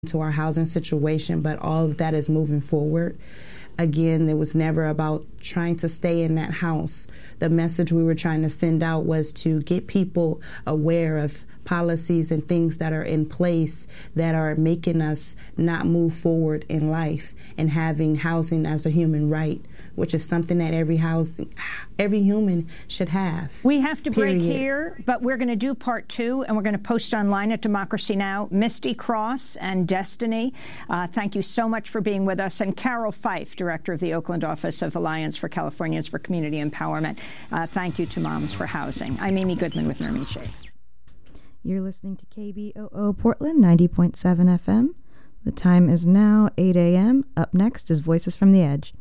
to our housing situation, but all of that is moving forward. Again, it was never about trying to stay in that house. The message we were trying to send out was to get people aware of policies and things that are in place that are making us not move forward in life, and having housing as a human right, which is something that every human should have. We have to break here, but we're going to do part 2, and we're going to post online at Democracy Now! Misty Cross and Destiny, thank you so much for being with us. And Carol Fife, Director of the Oakland Office of Alliance for Californians for Community Empowerment. Thank you to Moms for Housing. I'm Amy Goodman with Nermeen Sheikh. You're listening to KBOO Portland 90.7 FM. The time is now 8 a.m. Up next is Voices from the Edge.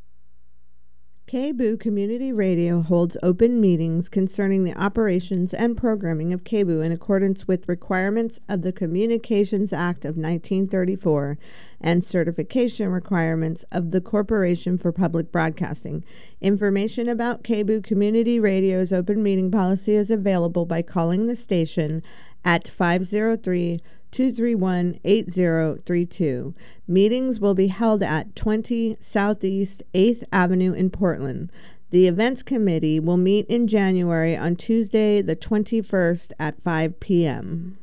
KBOO Community Radio holds open meetings concerning the operations and programming of KBOO in accordance with requirements of the Communications Act of 1934 and certification requirements of the Corporation for Public Broadcasting. Information about KBOO Community Radio's open meeting policy is available by calling the station at 503-231-8032. Meetings will be held at 20 Southeast 8th Avenue in Portland. The events committee will meet in January on Tuesday, the 21st at 5 p.m.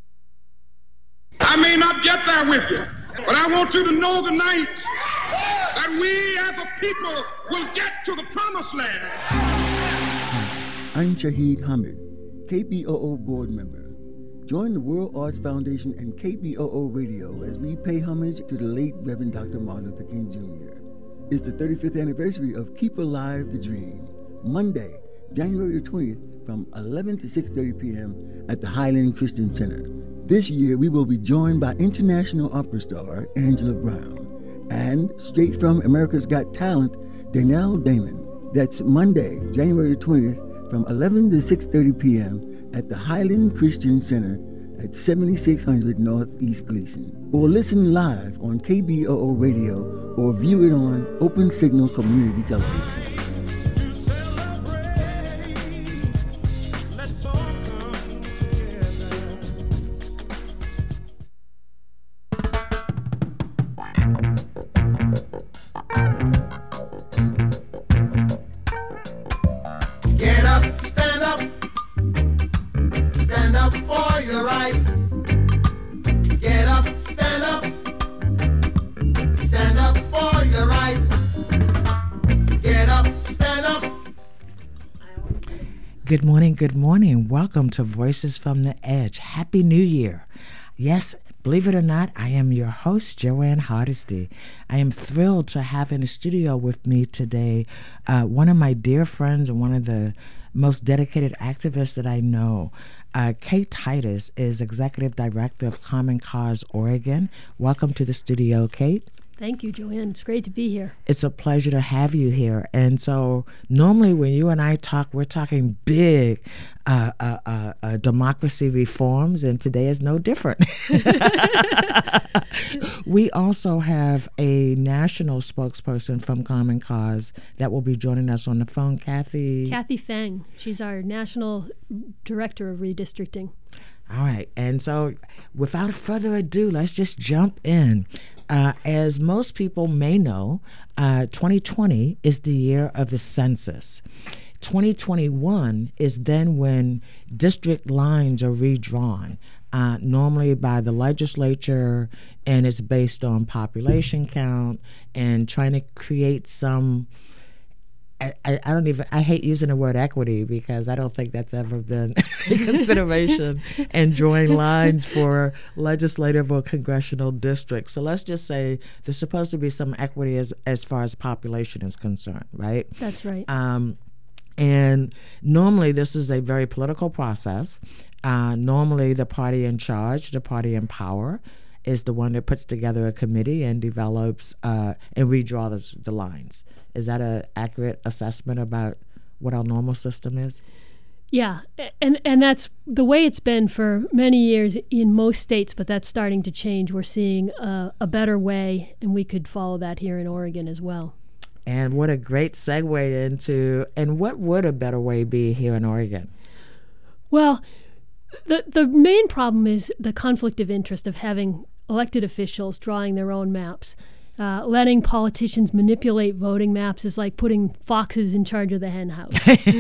I may not get there with you, but I want you to know tonight that we as a people will get to the promised land. I'm Shahid Hamid, KBOO board member. Join the World Arts Foundation and KBOO Radio as we pay homage to the late Reverend Dr. Martin Luther King Jr. It's the 35th anniversary of Keep Alive the Dream, Monday, January the 20th, from 11 to 6:30 p.m. at the Highland Christian Center. This year, we will be joined by international opera star Angela Brown and straight from America's Got Talent, Danelle Damon. That's Monday, January the 20th, from 11 to 6:30 p.m. at the Highland Christian Center at 7600 Northeast Gleason. Or listen live on KBOO Radio or view it on Open Signal Community Television. Get up, stand up. Stand up for your right. Get up, stand up. Stand up for your right. Get up, stand up. Good morning, good morning. Welcome to Voices from the Edge. Happy New Year. Yes, believe it or not, I am your host, Joanne Hardesty. I am thrilled to have in the studio with me today one of my dear friends and one of the most dedicated activists that I know. Kate Titus is Executive Director of Common Cause Oregon. Welcome to the studio, Kate. Thank you, Joanne. It's great to be here. It's a pleasure to have you here. And so normally when you and I talk, we're talking big democracy reforms, and today is no different. We also have a national spokesperson from Common Cause that will be joining us on the phone, Kathy Fang. She's our National Director of Redistricting. All right. And so without further ado, let's just jump in. As most people may know, 2020 is the year of the census. 2021 is then when district lines are redrawn, normally by the legislature, and it's based on population count and trying to create some, I hate using the word equity because I don't think that's ever been a consideration in drawing lines for legislative or congressional districts. So let's just say there's supposed to be some equity as far as population is concerned, right? That's right. And normally this is a very political process. Normally the party in charge, the party in power, is the one that puts together a committee and develops and redraws the lines. Is that an accurate assessment about what our normal system is? Yeah, and that's the way it's been for many years in most states, but that's starting to change. We're seeing a better way, and we could follow that here in Oregon as well. And what a great segue into, and what would a better way be here in Oregon? Well, the main problem is the conflict of interest of having elected officials drawing their own maps. Letting politicians manipulate voting maps is like putting foxes in charge of the hen house.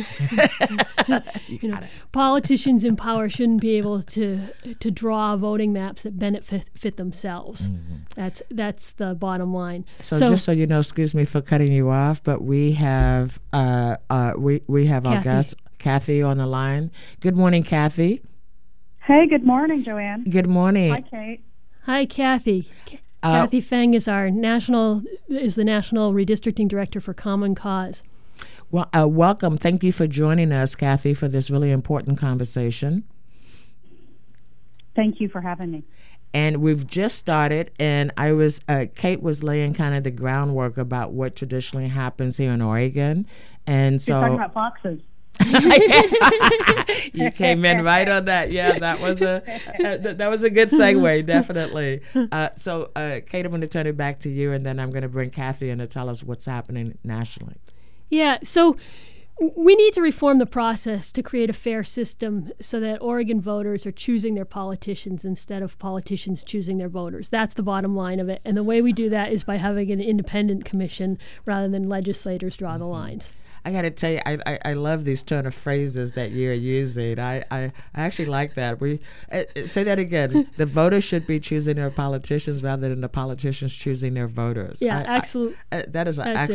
Politicians in power shouldn't be able to draw voting maps that benefit themselves. Mm-hmm. That's the bottom line. So just so you know, excuse me for cutting you off, but we have we have our guest Kathy on the line. Good morning, Kathy. Hey, good morning, Joanne. Good morning. Hi, Kate. Hi, Kathy. Kathy Feng is the national redistricting director for Common Cause. Well, welcome. Thank you for joining us, Kathy, for this really important conversation. Thank you for having me. And we've just started, and Kate was laying kind of the groundwork about what traditionally happens here in Oregon, and so you're talking about foxes. You came in right on that. Yeah, that was a good segue, definitely. So, Kate, I'm going to turn it back to you, and then I'm going to bring Kathy in to tell us what's happening nationally. Yeah, so we need to reform the process to create a fair system so that Oregon voters are choosing their politicians instead of politicians choosing their voters. That's the bottom line of it. And the way we do that is by having an independent commission rather than legislators draw the lines. I got to tell you, I love these turn of phrases that you're using. I actually like that. We say that again. The voters should be choosing their politicians rather than the politicians choosing their voters. Yeah, absolutely. That's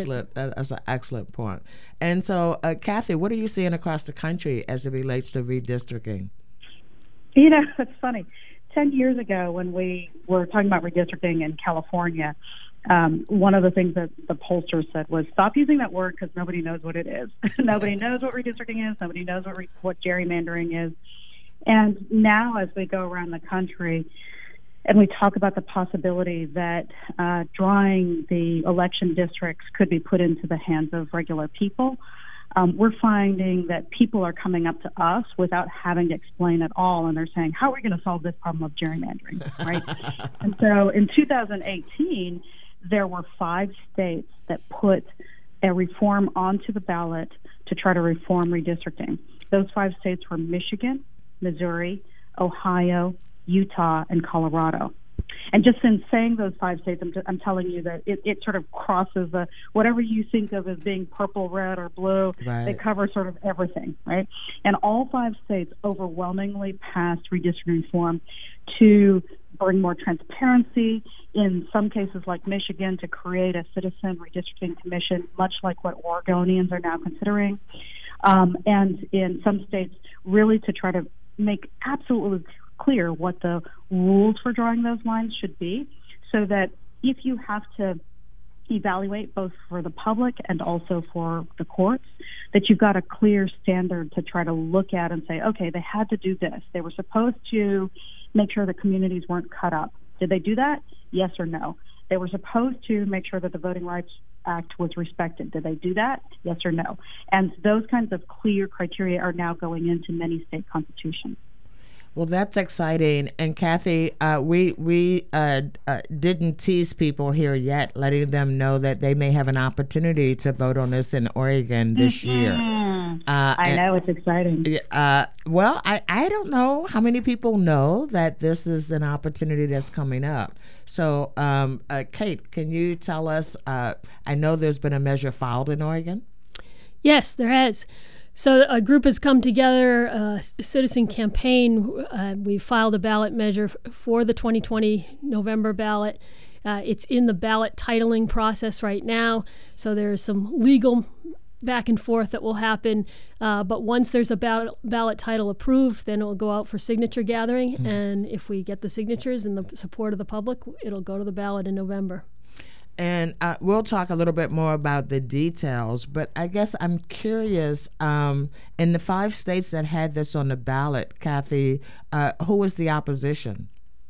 an excellent point. And so, Kathy, what are you seeing across the country as it relates to redistricting? You know, it's funny. 10 years ago, when we were talking about redistricting in California, one of the things that the pollsters said was, stop using that word because nobody knows what it is. Nobody knows what redistricting is. Nobody knows what gerrymandering is. And now as we go around the country and we talk about the possibility that drawing the election districts could be put into the hands of regular people, we're finding that people are coming up to us without having to explain at all, and they're saying, how are we going to solve this problem of gerrymandering, right? And so in 2018, there were 5 states that put a reform onto the ballot to try to reform redistricting. Those 5 states were Michigan, Missouri, Ohio, Utah, and Colorado. And just in saying those 5 states, I'm telling you that it sort of crosses whatever you think of as being purple, red, or blue. Right. They cover sort of everything, right? And all 5 states overwhelmingly passed redistricting reform to bring more transparency, in some cases like Michigan, to create a citizen redistricting commission, much like what Oregonians are now considering. And in some states, really to try to make absolutely clear what the rules for drawing those lines should be, so that if you have to evaluate both for the public and also for the courts, that you've got a clear standard to try to look at and say, okay, they had to do this. They were supposed to make sure the communities weren't cut up. Did they do that? Yes or no? They were supposed to make sure that the Voting Rights Act was respected. Did they do that? Yes or no? And those kinds of clear criteria are now going into many state constitutions. Well, that's exciting. And Kathy, we didn't tease people here yet, letting them know that they may have an opportunity to vote on this in Oregon this year. I know, it's exciting. Well, I don't know how many people know that this is an opportunity that's coming up. So, Kate, can you tell us, I know there's been a measure filed in Oregon? Yes, there has. So a group has come together, a citizen campaign. We filed a ballot measure for the 2020 November ballot. It's in the ballot titling process right now, so there's some legal back and forth that will happen. But once there's a ballot title approved, then it will go out for signature gathering. And if we get the signatures and the support of the public, it'll go to the ballot in November. And we'll talk a little bit more about the details, but I guess I'm curious, in the 5 states that had this on the ballot, Kathy, who was the opposition?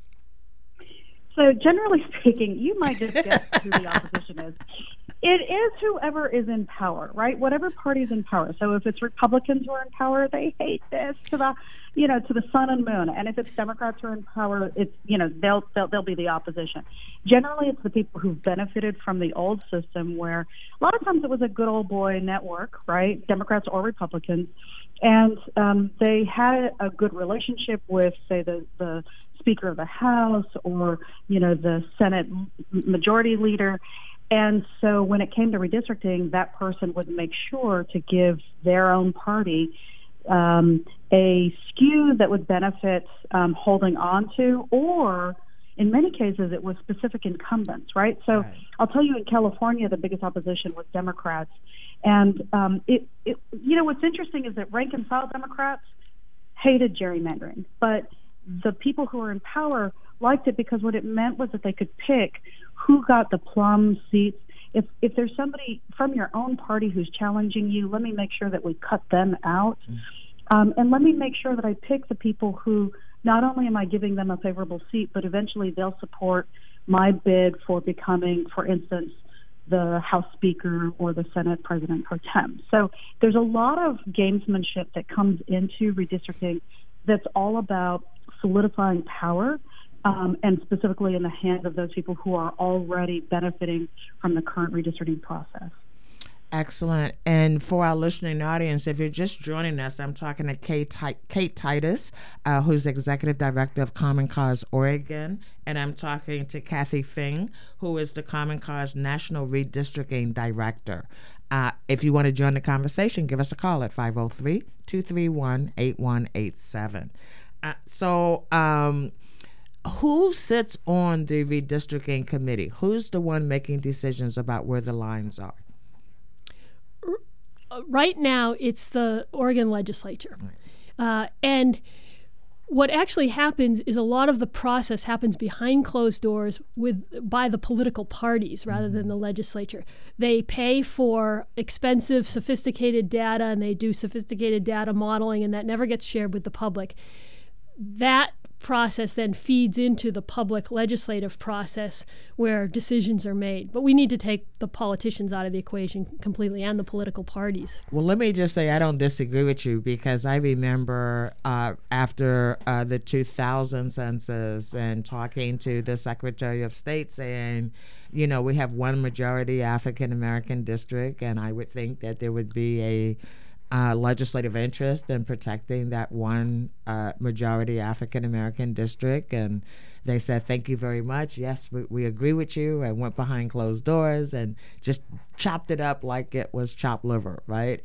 So generally speaking, you might just guess who the opposition is. It is whoever is in power, right? Whatever party is in power. So if it's Republicans who are in power, they hate this to the sun and moon. And if it's Democrats who are in power, it's they'll be the opposition. Generally, it's the people who've benefited from the old system, where a lot of times it was a good old boy network, right? Democrats or Republicans, And they had a good relationship with, say, the Speaker of the House or, the Senate Majority Leader. And so when it came to redistricting, that person would make sure to give their own party a skew that would benefit holding on to, or in many cases it was specific incumbents, right? So right. I'll tell you, in California, the biggest opposition was Democrats. And what's interesting is that rank and file Democrats hated gerrymandering, but the people who were in power liked it because what it meant was that they could pick who got the plum seats. If there's somebody from your own party who's challenging you, let me make sure that we cut them out. And let me make sure that I pick the people who not only am I giving them a favorable seat, but eventually they'll support my bid for becoming, for instance, the House Speaker or the Senate President pro tem. So there's a lot of gamesmanship that comes into redistricting that's all about solidifying power, and specifically in the hands of those people who are already benefiting from the current redistricting process. Excellent. And for our listening audience, if you're just joining us, I'm talking to Kate Titus, who's Executive Director of Common Cause Oregon, and I'm talking to Kathy Fing, who is the Common Cause National Redistricting Director. If you want to join the conversation, give us a call at 503-231-8187. Who sits on the redistricting committee? Who's the one making decisions about where the lines are? Right now, it's the Oregon legislature. And what actually happens is a lot of the process happens behind closed doors by the political parties rather than the legislature. They pay for expensive, sophisticated data, and they do sophisticated data modeling, and that never gets shared with the public. That process then feeds into the public legislative process where decisions are made. But we need to take the politicians out of the equation completely, and the political parties. Well, let me just say I don't disagree with you, because I remember after the 2000 census and talking to the Secretary of State saying, we have one majority African-American district, and I would think that there would be a legislative interest in protecting that one majority African-American district. And they said, thank you very much. Yes, we agree with you. And went behind closed doors and just chopped it up like it was chopped liver, right?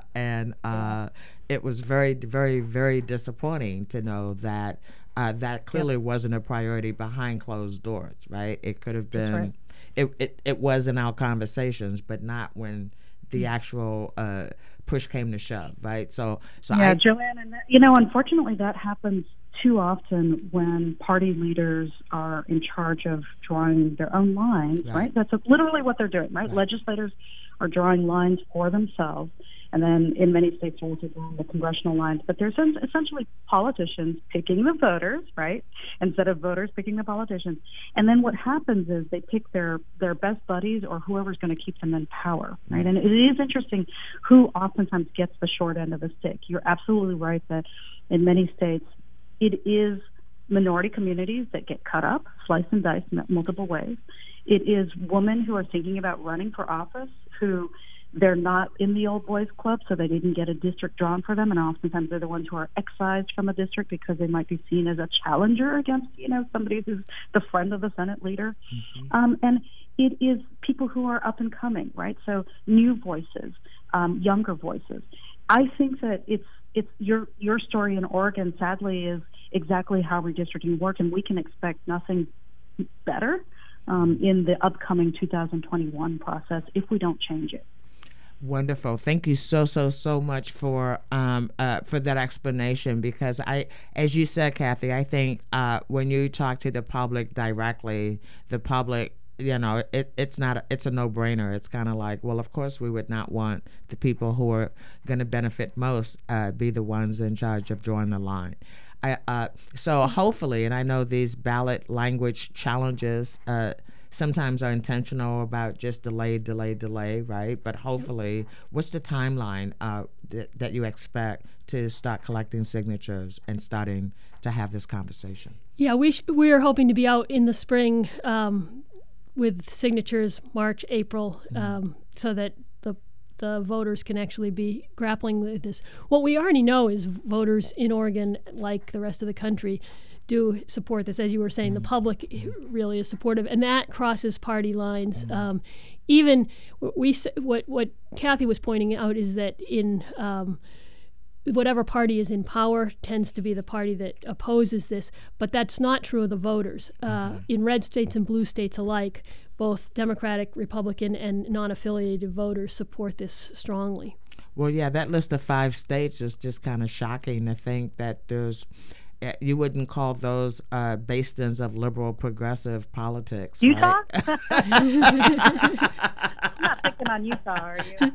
It was very, very, very disappointing to know that that clearly wasn't a priority behind closed doors, right? It could have been, it was in our conversations, but not when the actual push came to shove, right? So yeah, Joanne, and unfortunately, that happens too often when party leaders are in charge of drawing their own lines, right? That's literally what they're doing, right? Legislators are drawing lines for themselves, and then in many states they're also drawing the congressional lines. But there's essentially politicians picking the voters, right, instead of voters picking the politicians. And then what happens is they pick their best buddies or whoever's going to keep them in power, right? And it is interesting who oftentimes gets the short end of the stick. You're absolutely right that in many states it is minority communities that get cut up, sliced and diced in multiple ways. It is women who are thinking about running for office who they're not in the old boys club, so they didn't get a district drawn for them, and oftentimes they're the ones who are excised from a district because they might be seen as a challenger against, somebody who's the friend of the Senate leader. And it is people who are up and coming, right? So new voices, younger voices. I think that it's your story in Oregon, sadly, is exactly how redistricting works, and we can expect nothing better in the upcoming 2021 process if we don't change it. Wonderful. Thank you so much for that explanation, because as you said, Kathy, I think when you talk to the public directly, the public, it's a no-brainer. It's kind of like, well, of course we would not want the people who are going to benefit most be the ones in charge of drawing the line. So hopefully, and I know these ballot language challenges sometimes are intentional about just delay, right? But hopefully, what's the timeline that you expect to start collecting signatures and starting to have this conversation? Yeah, we are hoping to be out in the spring with signatures March, April, so that the the voters can actually be grappling with this. What we already know is voters in Oregon, like the rest of the country, do support this. As you were saying, the public really is supportive, and that crosses party lines. Even what Kathy was pointing out is that in whatever party is in power tends to be the party that opposes this, but that's not true of the voters. In red states and blue states alike, both Democratic, Republican, and non-affiliated voters support this strongly. Well, yeah, that list of 5 states is just kind of shocking to think that there's, you wouldn't call those bastions of liberal progressive politics, Utah? right? I'm not picking on Utah, are you?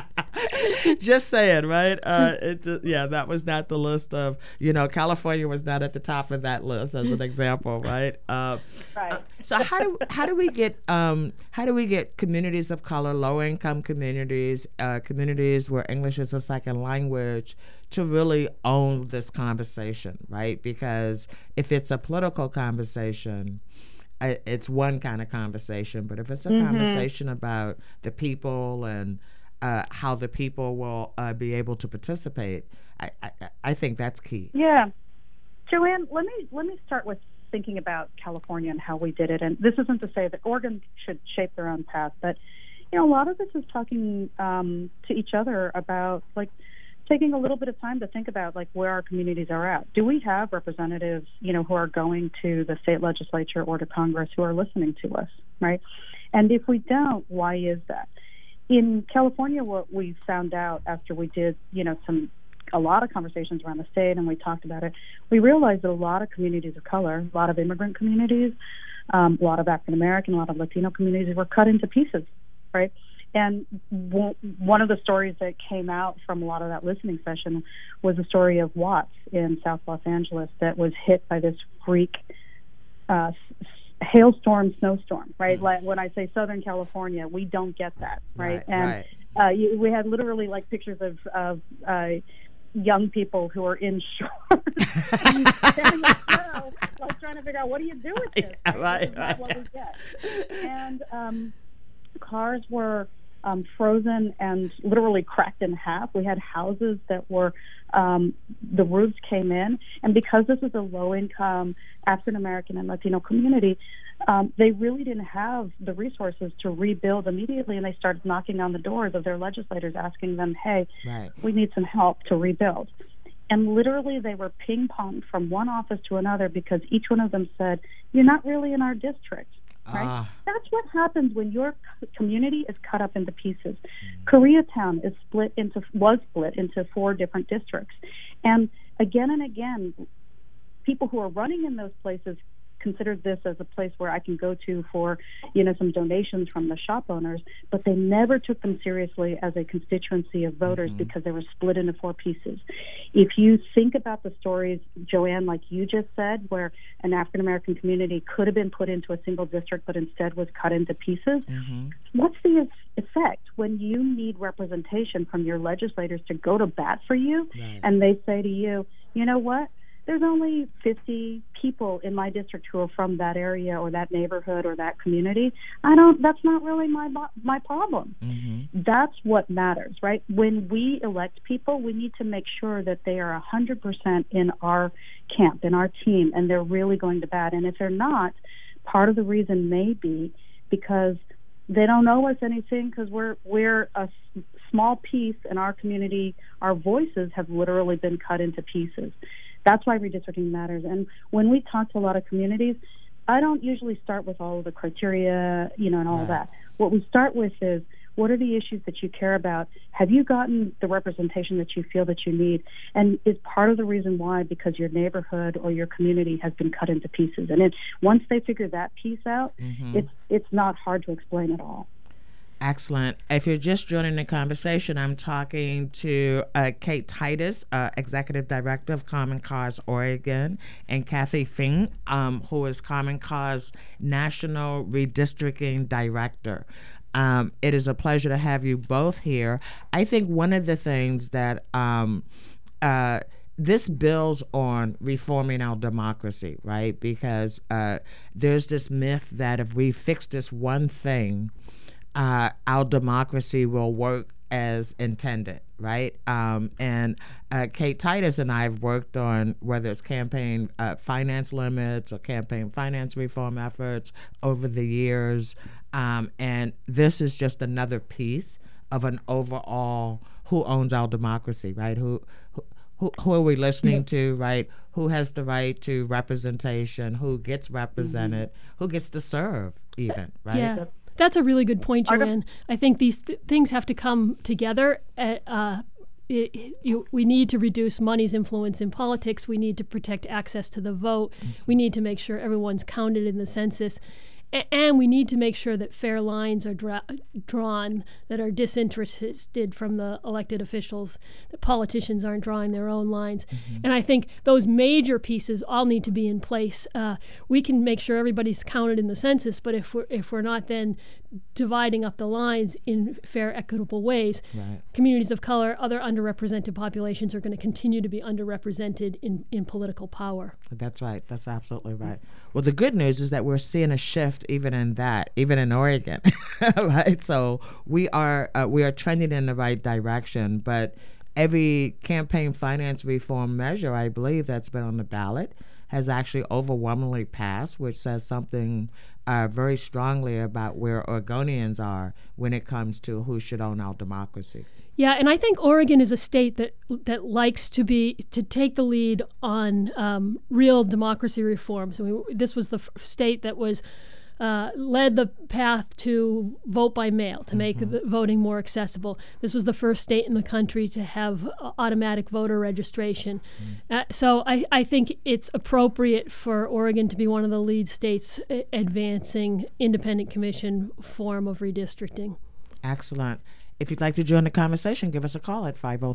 Just saying, right? That was not the list of, California was not at the top of that list as an example, right? Right. So how do we get communities of color, low income communities, communities where English is a second language, to really own this conversation, right? Because if it's a political conversation, it's one kind of conversation, but if it's a conversation about the people and how the people will be able to participate, I think that's key. Yeah. Joanne, let me start with thinking about California and how we did it. And this isn't to say that Oregon should shape their own path, but a lot of this is talking to each other about taking a little bit of time to think about where our communities are at. Do we have representatives, who are going to the state legislature or to Congress who are listening to us, right? And if we don't, why is that? In California, what we found out after we did, a lot of conversations around the state and we talked about it, we realized that a lot of communities of color, a lot of immigrant communities, a lot of African American, a lot of Latino communities were cut into pieces, right? And one of the stories that came out from a lot of that listening session was the story of Watts in South Los Angeles that was hit by this freak hailstorm, snowstorm, right? Like when I say Southern California, we don't get that, right? We had literally pictures of young people who are in shorts standing in the snow, trying to figure out, what do you do with this? Right? This is not what we get. And cars were frozen and literally cracked in half. We had houses that were, the roofs came in. And because this is a low-income African-American and Latino community, they really didn't have the resources to rebuild immediately. And they started knocking on the doors of their legislators, asking them, hey, we need some help to rebuild. And literally they were ping-ponged from one office to another because each one of them said, you're not really in our district. Right? That's what happens when your community is cut up into pieces. Koreatown was split into 4 different districts. And again, people who are running in those places considered this as a place where I can go to for, some donations from the shop owners, but they never took them seriously as a constituency of voters because they were split into 4 pieces. If you think about the stories, Joanne, like you just said, where an African-American community could have been put into a single district but instead was cut into pieces, what's the effect when you need representation from your legislators to go to bat for you and they say to you, you know what? There's only 50 people in my district who are from that area or that neighborhood or that community. That's not really my problem. That's what matters, right? When we elect people, we need to make sure that they are 100% in our camp, in our team, and they're really going to bat. And if they're not, part of the reason may be because they don't owe us anything because we're a small piece in our community. Our voices have literally been cut into pieces. That's why redistricting matters. And when we talk to a lot of communities, I don't usually start with all of the criteria, and all of that. What we start with is, what are the issues that you care about? Have you gotten the representation that you feel that you need? And is part of the reason why because your neighborhood or your community has been cut into pieces. And once they figure that piece out, it's not hard to explain at all. Excellent. If you're just joining the conversation, I'm talking to Kate Titus, Executive Director of Common Cause Oregon, and Kathy Fink, who is Common Cause National Redistricting Director. It is a pleasure to have you both here. I think one of the things that this builds on reforming our democracy, right? Because there's this myth that if we fix this one thing, our democracy will work as intended, right? And Kate Titus and I have worked on whether it's campaign finance limits or campaign finance reform efforts over the years. And this is just another piece of an overall who owns our democracy, right? Who are we listening to, right? Who has the right to representation? Who gets represented? Who gets to serve, even, right? Yeah, that's a really good point, Joanne. I think these things have to come together. We need to reduce money's influence in politics. We need to protect access to the vote. We need to make sure everyone's counted in the census. And we need to make sure that fair lines are drawn that are disinterested from the elected officials, that politicians aren't drawing their own lines. And I think those major pieces all need to be in place. We can make sure everybody's counted in the census, but if we're not then dividing up the lines in fair, equitable ways, communities of color, other underrepresented populations are going to continue to be underrepresented in political power. That's right. That's absolutely right. Well, the good news is that we're seeing a shift even in that, even in Oregon, right? So we are trending in the right direction, but every campaign finance reform measure, I believe, that's been on the ballot has actually overwhelmingly passed, which says something very strongly about where Oregonians are when it comes to who should own our democracy. Yeah, and I think Oregon is a state that likes to take the lead on real democracy reforms. I mean, this was the state that was led the path to vote by mail, to make voting more accessible. This was the first state in the country to have automatic voter registration. So I think it's appropriate for Oregon to be one of the lead states advancing independent commission form of redistricting. Excellent. If you'd like to join the conversation, give us a call at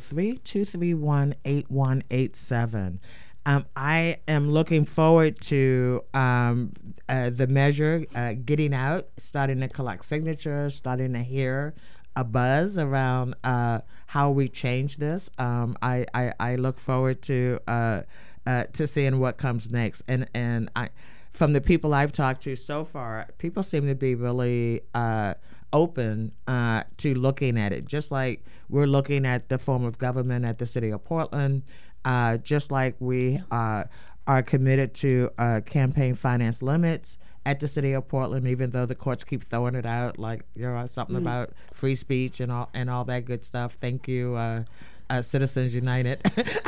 503-231-8187. I am looking forward to the measure getting out, starting to collect signatures, starting to hear a buzz around how we change this. I look forward to seeing what comes next. And from the people I've talked to so far, people seem to be really open to looking at it, just like we're looking at the form of government at the City of Portland. Just like we are committed to campaign finance limits at the City of Portland, even though the courts keep throwing it out, like something about free speech and all that good stuff. Thank you, Citizens United.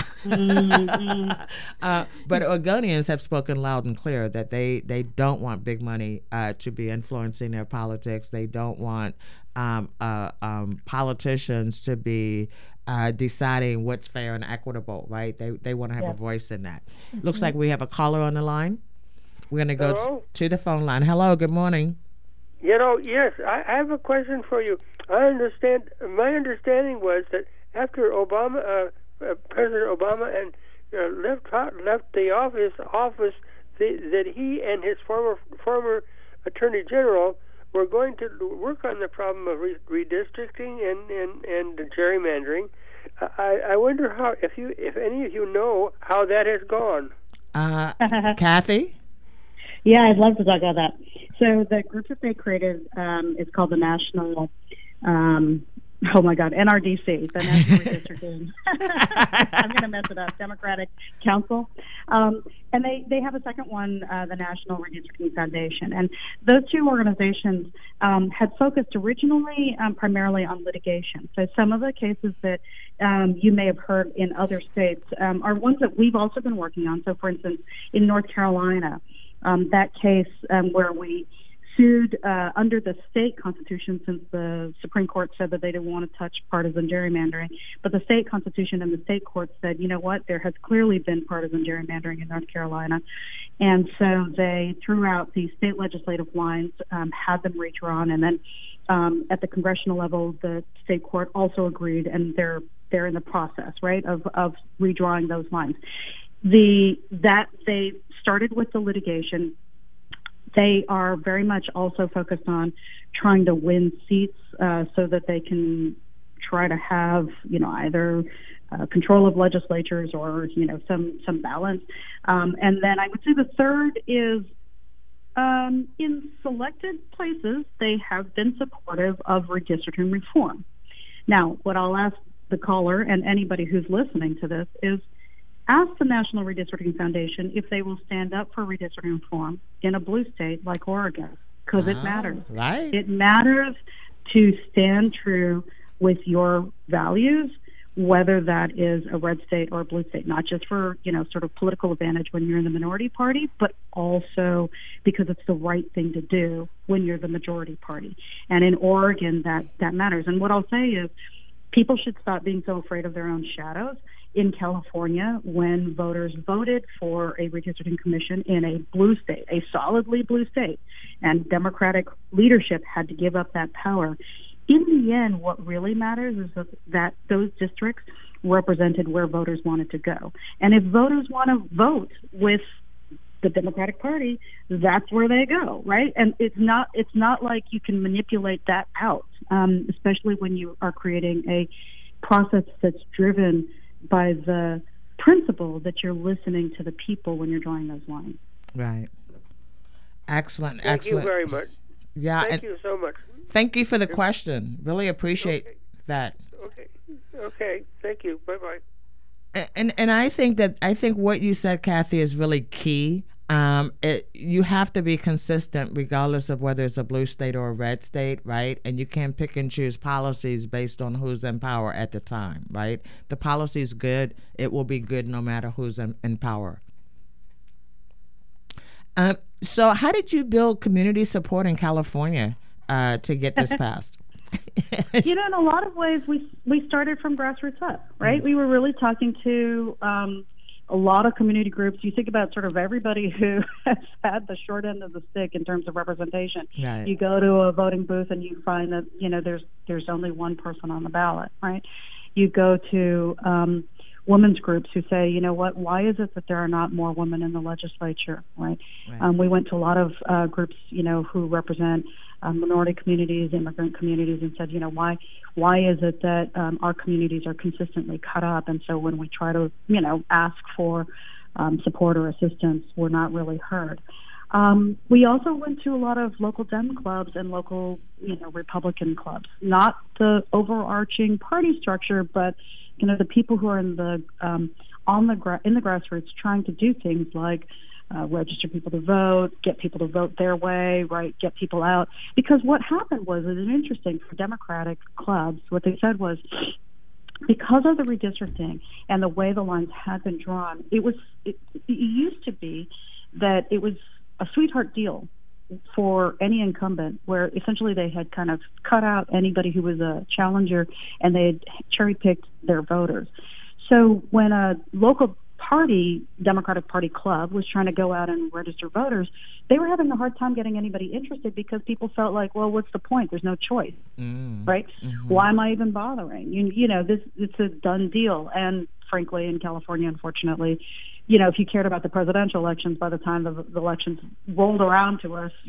But Oregonians have spoken loud and clear that they don't want big money to be influencing their politics. They don't want politicians to be deciding what's fair and equitable, right? They want to have a voice in that. Looks like we have a caller on the line. We're going to go to the phone line. Hello, good morning. Yes, I have a question for you. My understanding was that after President Obama left the office, that he and his former Attorney General were going to work on the problem of redistricting and gerrymandering. I wonder if any of you know how that has gone. Kathy? Yeah, I'd love to talk about that. So the group that they created is called the National, NRDC, the National Redistricting. I'm going to mess it up. Democratic Council. And they have a second one, the National Redistricting Foundation. And those two organizations had focused originally primarily on litigation. So some of the cases that you may have heard in other states are ones that we've also been working on. So, for instance, in North Carolina, that case where we sued under the state constitution, since the Supreme Court said that they didn't want to touch partisan gerrymandering. But the state constitution and the state court said, you know what, there has clearly been partisan gerrymandering in North Carolina. And so they threw out the state legislative lines, had them redrawn, and then at the congressional level, the state court also agreed, and they're in the process, right, of redrawing those lines. They started with the litigation. They are very much also focused on trying to win seats so that they can try to have, either control of legislatures or, some balance. And then I would say the third is in selected places, they have been supportive of redistricting reform. Now, what I'll ask the caller and anybody who's listening to this is ask the National Redistricting Foundation if they will stand up for redistricting reform in a blue state like Oregon, because it matters. Right. It matters to stand true with your values, whether that is a red state or a blue state, not just for, sort of political advantage when you're in the minority party, but also because it's the right thing to do when you're the majority party. And in Oregon, that matters. And what I'll say is people should stop being so afraid of their own shadows. In California, when voters voted for a redistricting commission in a blue state, a solidly blue state, and Democratic leadership had to give up that power, in the end, what really matters is that those districts represented where voters wanted to go. And if voters want to vote with the Democratic Party, that's where they go, right? And it's not like you can manipulate that out, especially when you are creating a process that's driven by the principle that you're listening to the people when you're drawing those lines. Right. Excellent. Thank excellent. you very much. Yeah. Thank you so much. Thank you for the question. Really appreciate that. Okay. Thank you. Bye-bye. And I think what you said, Kathy, is really key. You have to be consistent regardless of whether it's a blue state or a red state, right? And you can't pick and choose policies based on who's in power at the time, right? The policy is good. It will be good no matter who's in power. So how did you build community support in California to get this passed? In a lot of ways, we started from grassroots up, right? We were really talking to a lot of community groups. You think about sort of everybody who has had the short end of the stick in terms of representation. Right. You go to a voting booth and you find that, there's only one person on the ballot, right? You go to women's groups who say, why is it that there are not more women in the legislature, right? We went to a lot of groups, who represent minority communities, immigrant communities, and said, why is it that our communities are consistently cut up? And so when we try to, ask for support or assistance, we're not really heard. We also went to a lot of local Dem clubs and local, Republican clubs, not the overarching party structure, but the people who are in the in the grassroots trying to do things like register people to vote, get people to vote their way, right? Get people out. Because what happened was, it was interesting for Democratic clubs. What they said was, because of the redistricting and the way the lines had been drawn, it used to be that it was a sweetheart deal for any incumbent, where essentially they had kind of cut out anybody who was a challenger and they had cherry-picked their voters. So when a local party, Democratic Party club, was trying to go out and register voters, they were having a hard time getting anybody interested because people felt like, well, what's the point? There's no choice, right? Mm-hmm. Why am I even bothering? It's a done deal. And frankly, in California, unfortunately, if you cared about the presidential elections, by the time the elections rolled around to us,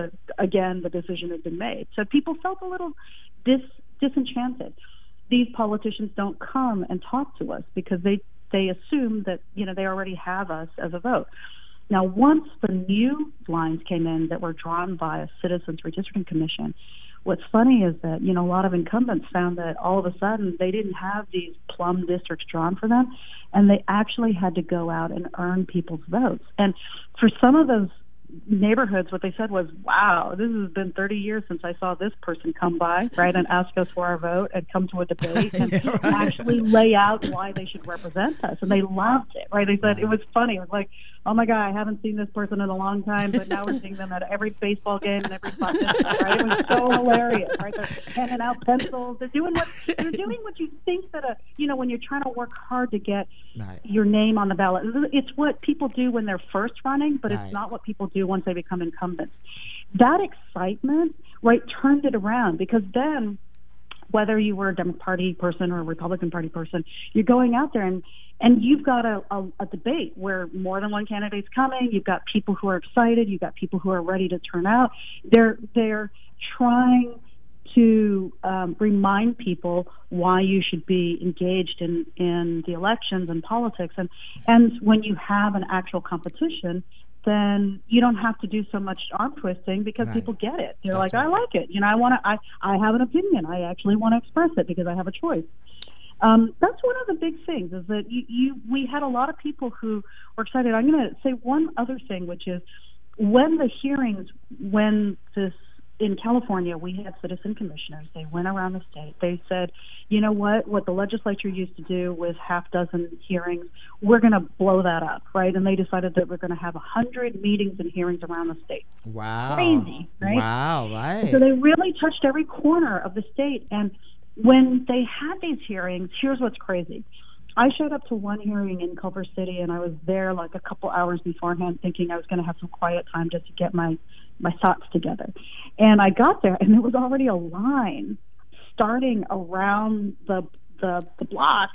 the decision had been made. So people felt a little disenchanted. These politicians don't come and talk to us because they assume that, they already have us as a vote. Now, once the new lines came in that were drawn by a Citizens Redistricting Commission, what's funny is that, a lot of incumbents found that all of a sudden they didn't have these plum districts drawn for them, and they actually had to go out and earn people's votes. And for some of those neighborhoods, what they said was, wow, this has been 30 years since I saw this person come by, right, and ask us for our vote and come to a debate and actually lay out why they should represent us. And they loved it, right? They said it was funny. It was like, oh my God, I haven't seen this person in a long time, but now we're seeing them at every baseball game and every spot, right? It was so hilarious, right? They're handing out pencils. They're doing what you think that when you're trying to work hard to get your name on the ballot. It's what people do when they're first running, but it's not what people do once they become incumbents. That excitement, right, turned it around, because then whether you were a Democratic Party person or a Republican Party person, you're going out there and you've got a debate where more than one candidate's coming. You've got people who are excited. You've got people who are ready to turn out. They're trying to remind people why you should be engaged in the elections and politics. And when you have an actual competition, then you don't have to do so much arm twisting because people get it. They're like, I like it. I have an opinion. I actually want to express it because I have a choice. That's one of the big things is that we had a lot of people who were excited. I'm going to say one other thing, which is when in California, we had citizen commissioners. They went around the state. They said, you know what the legislature used to do with half dozen hearings, we're going to blow that up, right? And they decided that we're going to have 100 meetings and hearings around the state. Wow. Crazy, right? Wow, right. So they really touched every corner of the state. And when they had these hearings, here's what's crazy. I showed up to one hearing in Culver City, and I was there like a couple hours beforehand thinking I was going to have some quiet time just to get my thoughts together. And I got there, and there was already a line starting around the block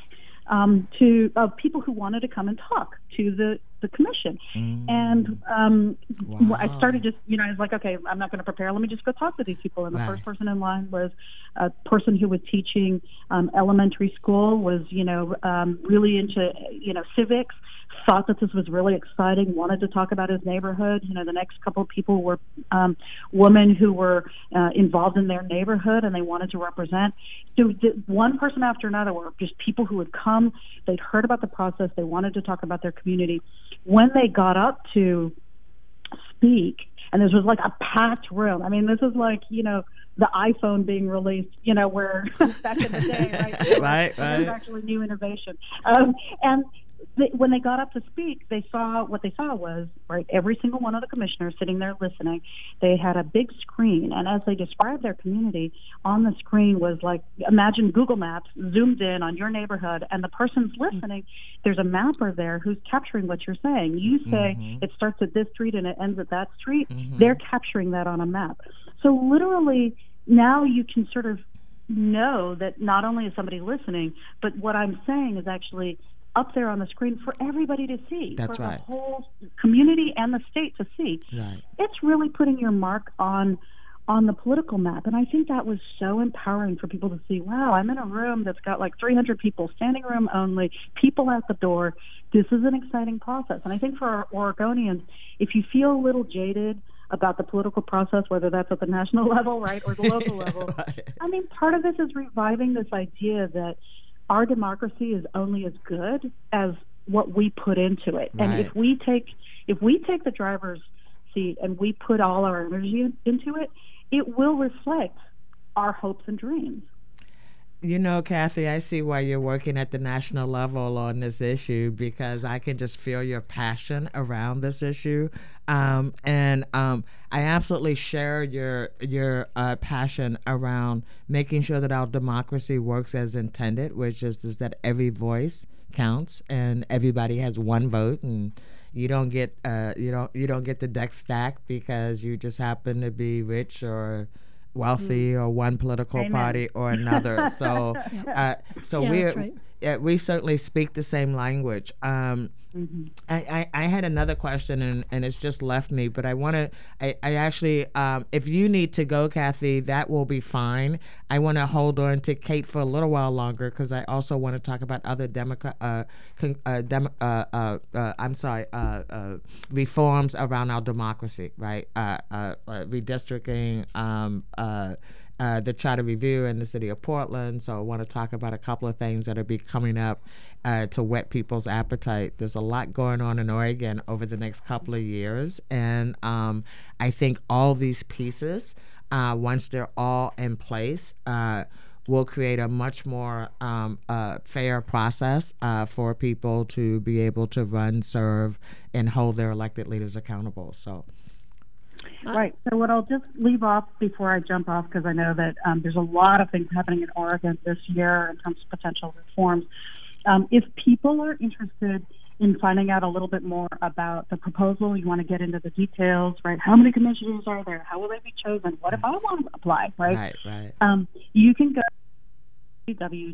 of people who wanted to come and talk to the commission. And I started just, I was like, okay, I'm not going to prepare. Let me just go talk to these people. And the first person in line was a person who was teaching elementary school, was, really into, civics, thought that this was really exciting, wanted to talk about his neighborhood. The next couple of people were women who were involved in their neighborhood and they wanted to represent. So one person after another were just people who had come, they'd heard about the process, they wanted to talk about their community. When they got up to speak, and this was like a packed room. I mean, this is like, the iPhone being released, where back in the day, right? Right. It was actually new innovation. And when they got up to speak, what they saw was, right, every single one of the commissioners sitting there listening. They had a big screen, and as they described their community, on the screen was like, imagine Google Maps zoomed in on your neighborhood, and the person's listening. There's a mapper there who's capturing what you're saying. You say it starts at this street and it ends at that street. They're capturing that on a map. So literally, now you can sort of know that not only is somebody listening, but what I'm saying is actually up there on the screen for everybody to see. That's for right. the whole community and the state to see. Right. It's really putting your mark on the political map. And I think that was so empowering for people to see, wow, I'm in a room that's got like 300 people, standing room only, people at the door. This is an exciting process. And I think for our Oregonians, if you feel a little jaded about the political process, whether that's at the national level, right, or the local level, Right. I mean, part of this is reviving this idea that our democracy is only as good as what we put into it. Right. And if we take the driver's seat and we put all our energy into it, it will reflect our hopes and dreams. Kathy, I see why you're working at the national level on this issue, because I can just feel your passion around this issue. And I absolutely share your passion around making sure that our democracy works as intended, which is that every voice counts and everybody has one vote, and you don't get you don't get the deck stacked because you just happen to be rich or wealthy or one political party or another. So we certainly speak the same language. I had another question and it's just left me, but I actually, if you need to go, Kathy, that will be fine. I want to hold on to Kate for a little while longer because I also want to talk about other reforms around our democracy, right? Redistricting, the charter review in the city of Portland. So I want to talk about a couple of things that will be coming up to whet people's appetite. There's a lot going on in Oregon over the next couple of years. And I think all these pieces, once they're all in place, will create a much more fair process for people to be able to run, serve, and hold their elected leaders accountable. So. Right. So what I'll just leave off before I jump off, because I know that there's a lot of things happening in Oregon this year in terms of potential reforms. If people are interested in finding out a little bit more about the proposal, you want to get into the details, right? How many commissioners are there? How will they be chosen? What if I want to apply, right? Right. You can go to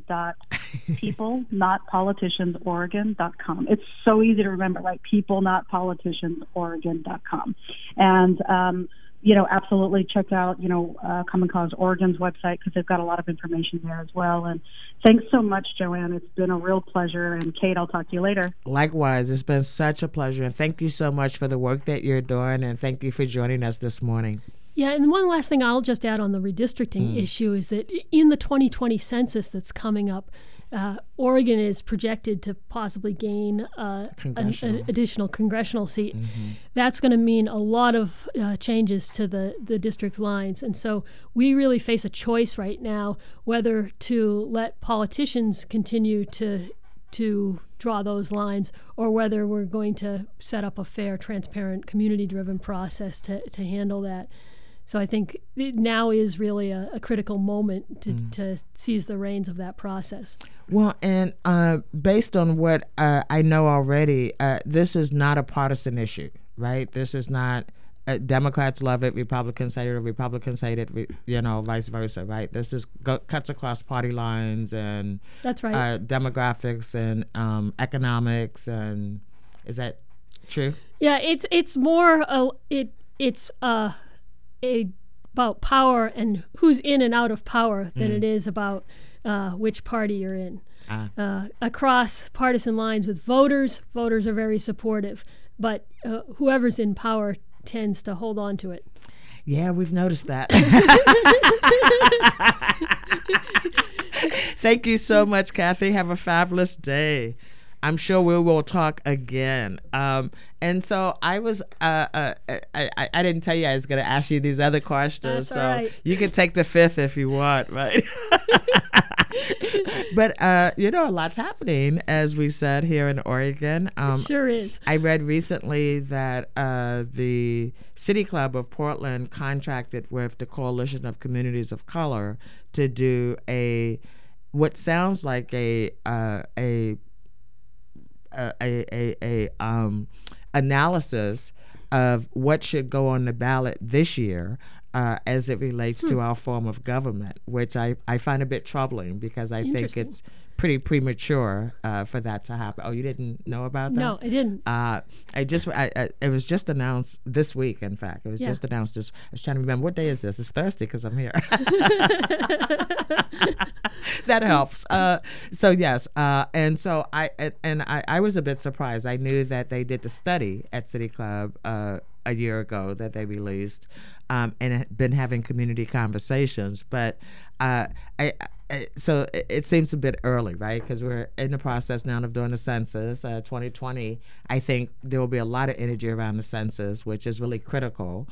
www.peoplenotpoliticiansoregon.com. It's so easy to remember, right? Peoplenotpoliticiansoregon.com. And absolutely check out, Common Cause Oregon's website, because they've got a lot of information there as well. And thanks so much, Joanne. It's been a real pleasure. And Kate, I'll talk to you later. Likewise, it's been such a pleasure. And thank you so much for the work that you're doing. And thank you for joining us this morning. Yeah, and one last thing I'll just add on the redistricting issue is that in the 2020 census that's coming up, Oregon is projected to possibly gain an additional congressional seat. That's going to mean a lot of changes to the district lines. And so we really face a choice right now whether to let politicians continue to draw those lines, or whether we're going to set up a fair, transparent, community-driven process to handle that. So I think now is really a critical moment to seize the reins of that process. Well, and based on what I know already, this is not a partisan issue, right? This is not Democrats love it, Republicans hate it, or Republicans hate it, vice versa, right? This is cuts across party lines and that's right. Demographics and economics, and is that true? Yeah, it's more it's about power and who's in and out of power than it is about which party you're in. Across partisan lines with voters are very supportive, but whoever's in power tends to hold on to it. Yeah, we've noticed that. Thank you so much, Kathy. Have a fabulous day. I'm sure we will talk again. And so I was, I didn't tell you I was going to ask you these other questions. That's so all right. You can take the fifth if you want, right? But, a lot's happening, as we said, here in Oregon. It sure is. I read recently that the City Club of Portland contracted with the Coalition of Communities of Color to do what sounds like a analysis of what should go on the ballot this year as it relates to our form of government, which I find a bit troubling, because I think it's pretty premature for that to happen. Oh, you didn't know about that? No, I didn't. It was just announced this week, in fact. It was just announced this. I was trying to remember, what day is this? It's Thursday because I'm here. That helps. So yes, and so I was a bit surprised. I knew that they did the study at City Club a year ago that they released, and had been having community conversations. But so it seems a bit early, right? Because we're in the process now of doing the census. 2020, I think there will be a lot of energy around the census, which is really critical.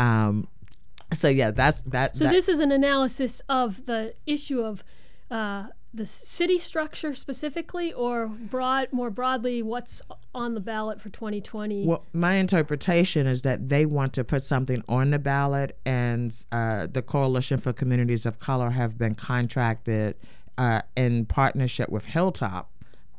So yeah, that's that. So this is an analysis of the issue of the city structure specifically, or more broadly, what's on the ballot for 2020? Well, my interpretation is that they want to put something on the ballot, and the Coalition for Communities of Color have been contracted in partnership with Hilltop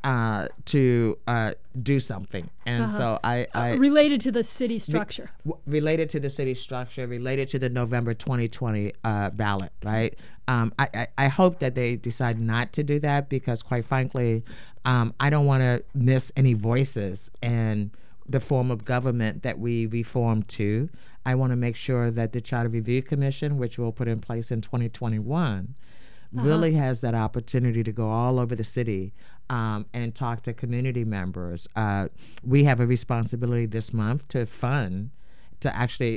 to do something. And so I related to the city structure. Related to the city structure, related to the November 2020 ballot, right? I hope that they decide not to do that, because quite frankly, I don't want to miss any voices in the form of government that we reform to. I want to make sure that the Charter Review Commission, which we'll put in place in 2021, really has that opportunity to go all over the city and talk to community members. We have a responsibility this month to actually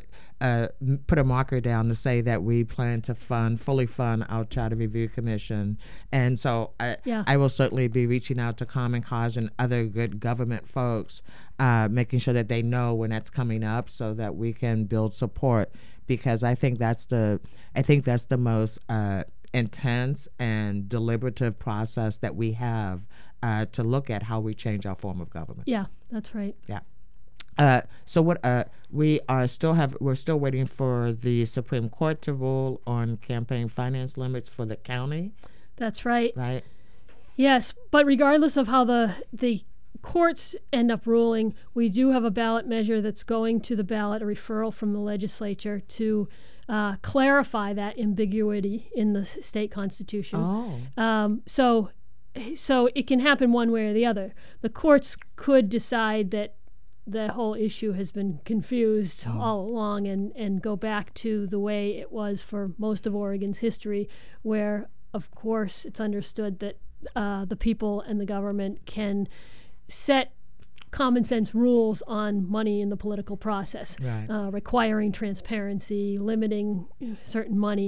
put a marker down to say that we plan to fully fund our Charter Review Commission. And so I will certainly be reaching out to Common Cause and other good government folks, making sure that they know when that's coming up so that we can build support, because I think that's the most intense and deliberative process that we have to look at how we change our form of government. Yeah, that's right. Yeah. So what we're still waiting for the Supreme Court to rule on campaign finance limits for the county. That's right. Right. Yes, but regardless of how the courts end up ruling, we do have a ballot measure that's going to the ballot, a referral from the legislature to clarify that ambiguity in the state constitution. So it can happen one way or the other. The courts could decide that the whole issue has been confused all along, and go back to the way it was for most of Oregon's history, where, of course, it's understood that the people and the government can set common sense rules on money in the political process, right. Requiring transparency, limiting certain money.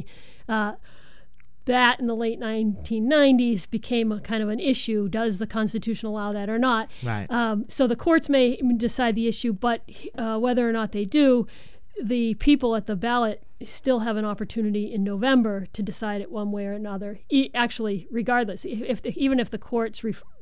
That in the late 1990s became a kind of an issue. Does the Constitution allow that or not? Right. So the courts may decide the issue, but whether or not they do, the people at the ballot still have an opportunity in November to decide it one way or another. Actually, regardless, even if the courts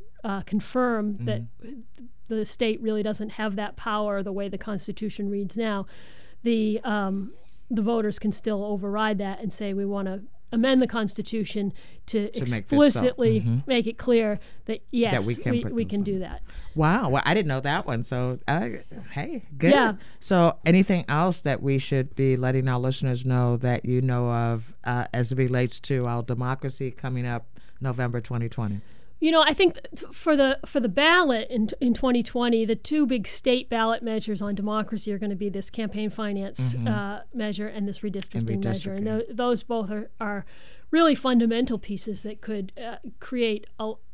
confirm that the state really doesn't have that power the way the Constitution reads now, the voters can still override that and say we want to amend the Constitution to explicitly make it clear that yes, that we can do that. Wow, well, I didn't know that one. So, hey, good. Yeah. So, anything else that we should be letting our listeners know that you know of as it relates to our democracy coming up November 2020? You know, I think for the ballot in 2020, the two big state ballot measures on democracy are going to be this campaign finance measure and this redistricting measure. And those both are really fundamental pieces that could create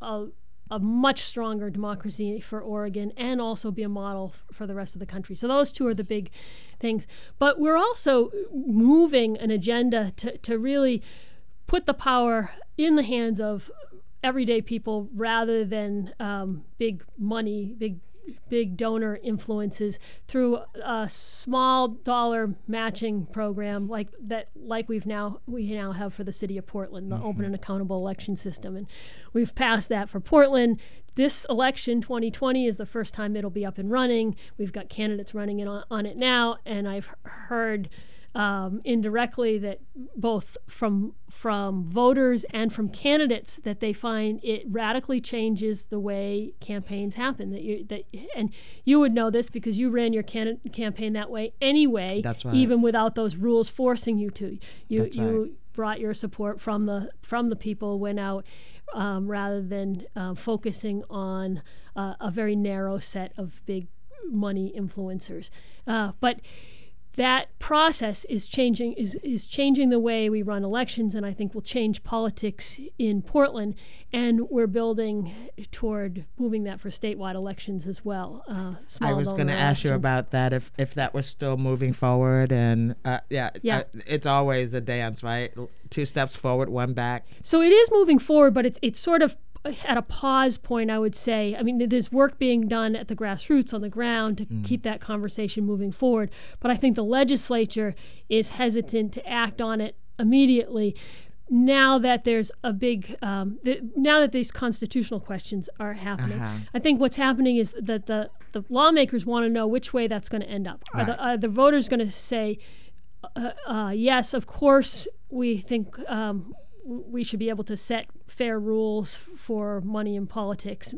a much stronger democracy for Oregon and also be a model for the rest of the country. So those two are the big things. But we're also moving an agenda to really put the power in the hands of everyday people rather than big money, big donor influences through a small dollar matching program like we now have for the city of Portland, the open and accountable election system. And we've passed that for Portland. This election, 2020, is the first time it'll be up and running. We've got candidates running on it now, and I've heard indirectly that both from voters and from candidates that they find it radically changes the way campaigns happen. And you would know this because you ran your campaign that way anyway. That's right. Even without those rules forcing you to. That's right. You brought your support from the people, went out rather than focusing on a very narrow set of big money influencers. But that process is changing the way we run elections, and I think will change politics in Portland. And we're building toward moving that for statewide elections as well. I was going to ask you about that, if that was still moving forward. And it's always a dance, right? 2 steps forward, 1 back. So it is moving forward, but it's sort of at a pause point, I would say. I mean, there's work being done at the grassroots on the ground to keep that conversation moving forward. But I think the legislature is hesitant to act on it immediately now that there's a big, now that these constitutional questions are happening. I think what's happening is that the lawmakers want to know which way that's going to end up. Right. Are the voters going to say, yes, of course, we think we should be able to set fair rules for money in politics,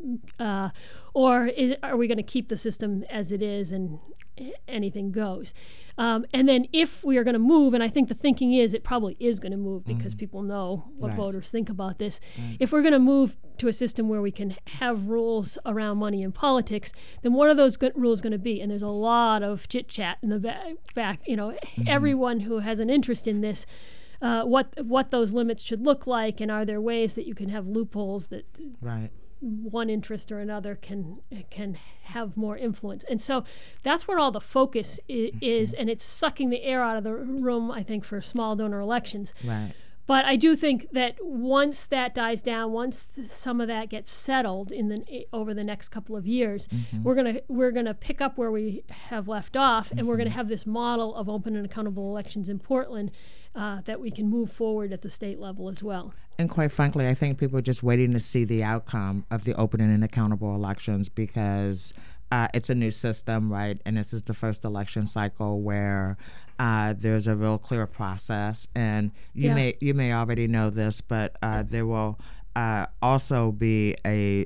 or are we going to keep the system as it is and anything goes? And then if we are going to move, and I think the thinking is it probably is going to move because people know what voters think about this. If we're going to move to a system where we can have rules around money in politics, then what are those rules going to be? And there's a lot of chit-chat in the back. You know, everyone who has an interest in this, what those limits should look like, and are there ways that you can have loopholes that one interest or another can have more influence? And so that's where all the focus is, and it's sucking the air out of the room, I think, for small donor elections. Right. But I do think that once that dies down, once some of that gets settled over the next couple of years, we're gonna pick up where we have left off, and we're gonna have this model of open and accountable elections in Portland that we can move forward at the state level as well. And quite frankly, I think people are just waiting to see the outcome of the open and accountable elections because it's a new system, right? And this is the first election cycle where there's a real clear process. And you may already know this, but there will also be a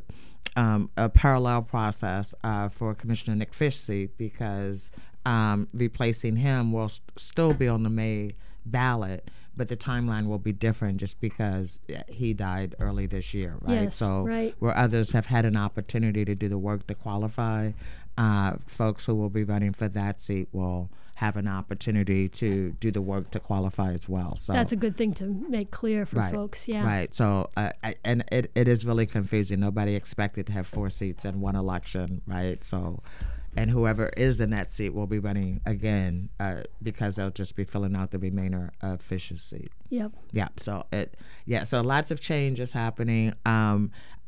parallel process for Commissioner Nick Fishsey because replacing him will still be on the May ballot, but the timeline will be different just because he died early this year, right? Yes, so where others have had an opportunity to do the work to qualify, folks who will be running for that seat will have an opportunity to do the work to qualify as well. So that's a good thing to make clear for folks. Yeah. Right. So and it is really confusing. Nobody expected to have 4 seats in one election, right? So. And whoever is in that seat will be running again because they'll just be filling out the remainder of Fish's seat. Yep. Yeah. So So lots of change is happening. And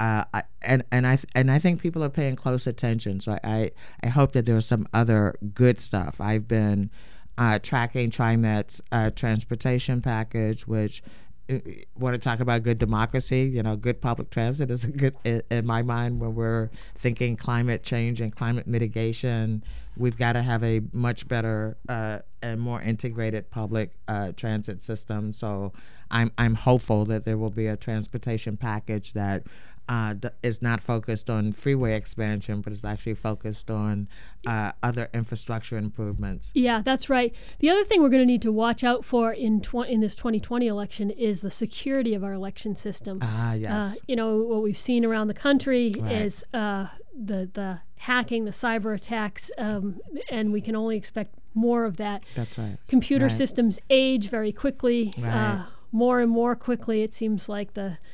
I think people are paying close attention. So I hope that there's some other good stuff. I've been tracking TriMet's transportation package, which. Want to talk about good democracy? Good public transit is a good, in my mind, when we're thinking climate change and climate mitigation. We've got to have a much better and more integrated public transit system. So I'm hopeful that there will be a transportation package that is not focused on freeway expansion, but is actually focused on other infrastructure improvements. Yeah, that's right. The other thing we're going to need to watch out for in this 2020 election is the security of our election system. Yes. What we've seen around the country is the hacking, the cyber attacks, and we can only expect more of that. That's right. Computer systems age very quickly, more and more quickly. It seems like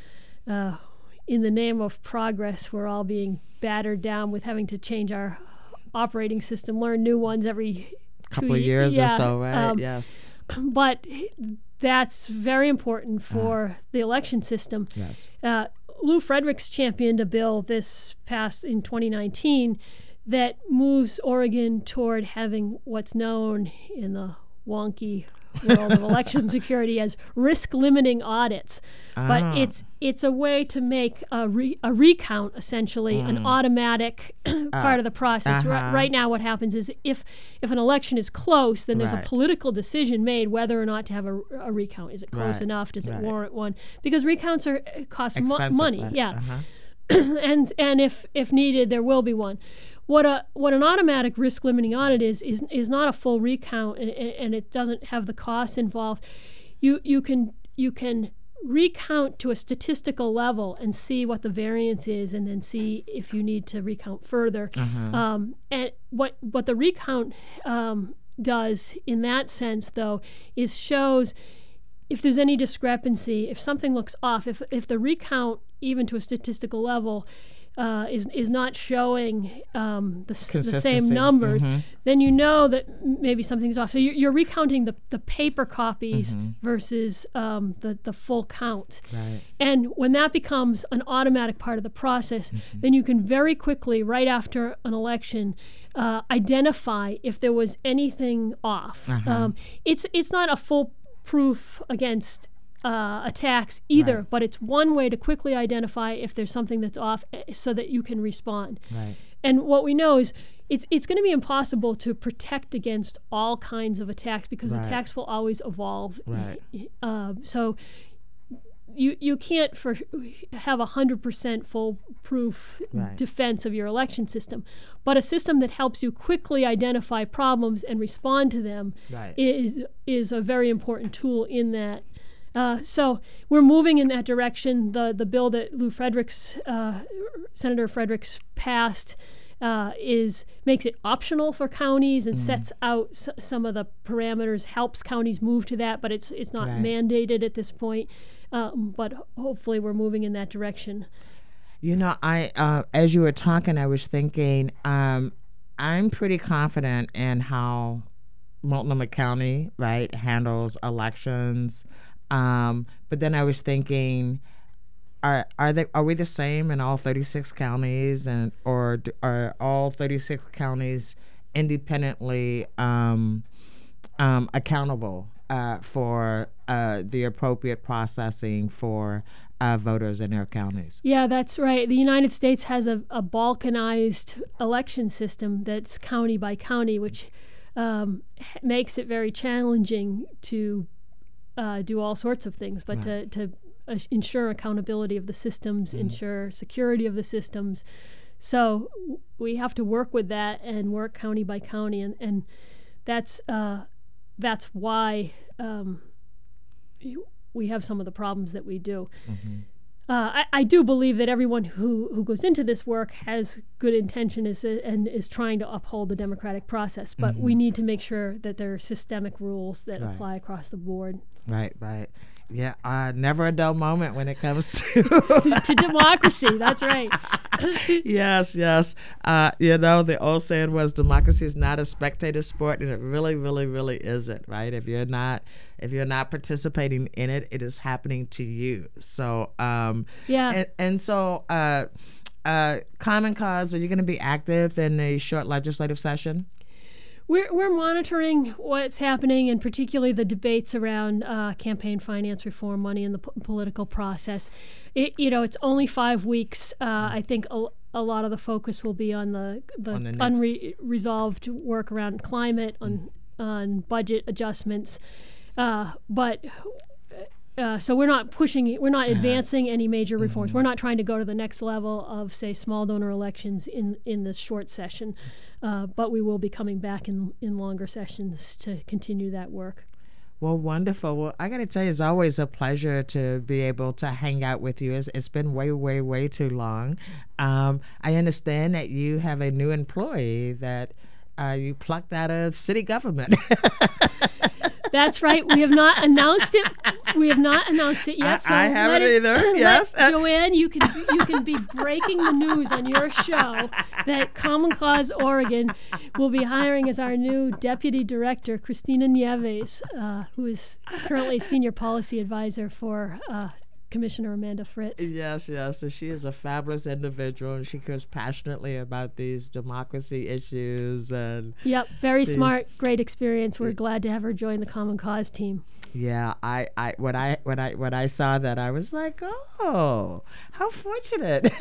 in the name of progress, we're all being battered down with having to change our operating system, learn new ones every couple of years or so, right? Yes. But that's very important for the election system. Yes. Lou Fredericks championed a bill this past in 2019 that moves Oregon toward having what's known in the wonky world of election security as risk-limiting audits. But it's a way to make a recount, essentially, an automatic part of the process. Right now what happens is if an election is close, then there's a political decision made whether or not to have a recount. Is it close enough? Does it warrant one? Because recounts cost money. Right. Yeah. And if needed, there will be one. What an automatic risk limiting audit is not a full recount, and it doesn't have the costs involved. You can recount to a statistical level and see what the variance is, and then see if you need to recount further. And what the recount does in that sense, though, is shows if there's any discrepancy, if something looks off, if the recount, even to a statistical level, is not showing the same numbers, then you know that maybe something's off. So you're recounting the paper copies versus the full count. Right. And when that becomes an automatic part of the process, then you can very quickly, right after an election, identify if there was anything off. It's not a full proof against attacks either, but it's one way to quickly identify if there's something that's off so that you can respond. Right. And what we know is it's going to be impossible to protect against all kinds of attacks because attacks will always evolve. Right. So you can't have 100% foolproof defense of your election system, but a system that helps you quickly identify problems and respond to them is a very important tool in that. So we're moving in that direction. The bill that Lou Fredericks, Senator Fredericks, passed makes it optional for counties and sets out some of the parameters, helps counties move to that, but it's not mandated at this point. But hopefully we're moving in that direction. I as you were talking, I was thinking I'm pretty confident in how Multnomah County handles elections. But then I was thinking, are we the same in all 36 counties, or are all 36 counties independently accountable for the appropriate processing for voters in their counties? Yeah, that's right. The United States has a balkanized election system that's county by county, which makes it very challenging to do all sorts of things, but to ensure accountability of the systems, ensure security of the systems. So we have to work with that and work county by county, and that's why we have some of the problems that we do. I do believe that everyone who goes into this work has good intention and is trying to uphold the democratic process. But we need to make sure that there are systemic rules that apply across the board. Right. Yeah, never a dull moment when it comes to to democracy. That's right. Yes. The old saying was democracy is not a spectator sport, and it really, really, really isn't. Right? If you're not participating in it, it is happening to you. So and so Common Cause, are you going to be active in a short legislative session? We're monitoring what's happening, and particularly the debates around campaign finance reform, money in the political process. It's only 5 weeks. I think a lot of the focus will be on the unresolved work around climate, on budget adjustments. So we're not advancing any major reforms. We're not trying to go to the next level of, say, small donor elections in this short session. But we will be coming back in longer sessions to continue that work. Well, wonderful. Well, I got to tell you, it's always a pleasure to be able to hang out with you. It's been way, way, way too long. I understand that you have a new employee that you plucked out of city government. That's right. We have not announced it. Yet. So I haven't either. Yes, Joanne, you can be breaking the news on your show that Common Cause Oregon will be hiring as our new deputy director, Christina Nieves, who is currently senior policy advisor for Commissioner Amanda Fritz. Yes. So she is a fabulous individual, and she cares passionately about these democracy issues. And very smart, great experience. We're glad to have her join the Common Cause team. Yeah, when I saw that, I was like, oh, how fortunate.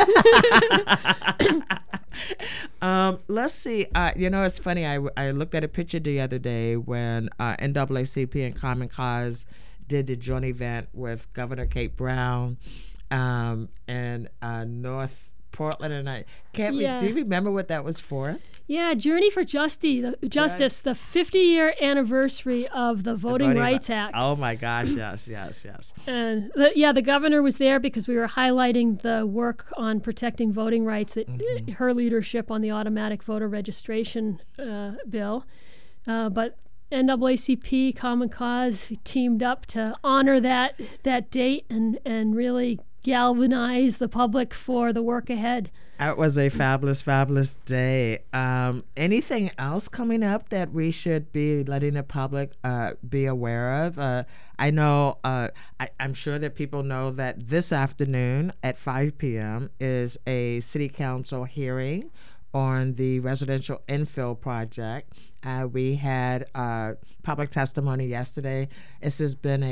Let's see. It's funny. I looked at a picture the other day when NAACP and Common Cause did the joint event with Governor Kate Brown and North Portland, and I can't. Do you remember what that was for? Yeah, Journey for Justice, the 50-year anniversary of the Voting Rights Act. Oh my gosh, yes. And the governor was there because we were highlighting the work on protecting voting rights, that her leadership on the automatic voter registration bill, but NAACP, Common Cause teamed up to honor that date and really galvanize the public for the work ahead. That was a fabulous, fabulous day. Anything else coming up that we should be letting the public be aware of? I know, I'm sure that people know that this afternoon at 5 p.m. is a city council hearing on the residential infill project. We had public testimony yesterday. This has been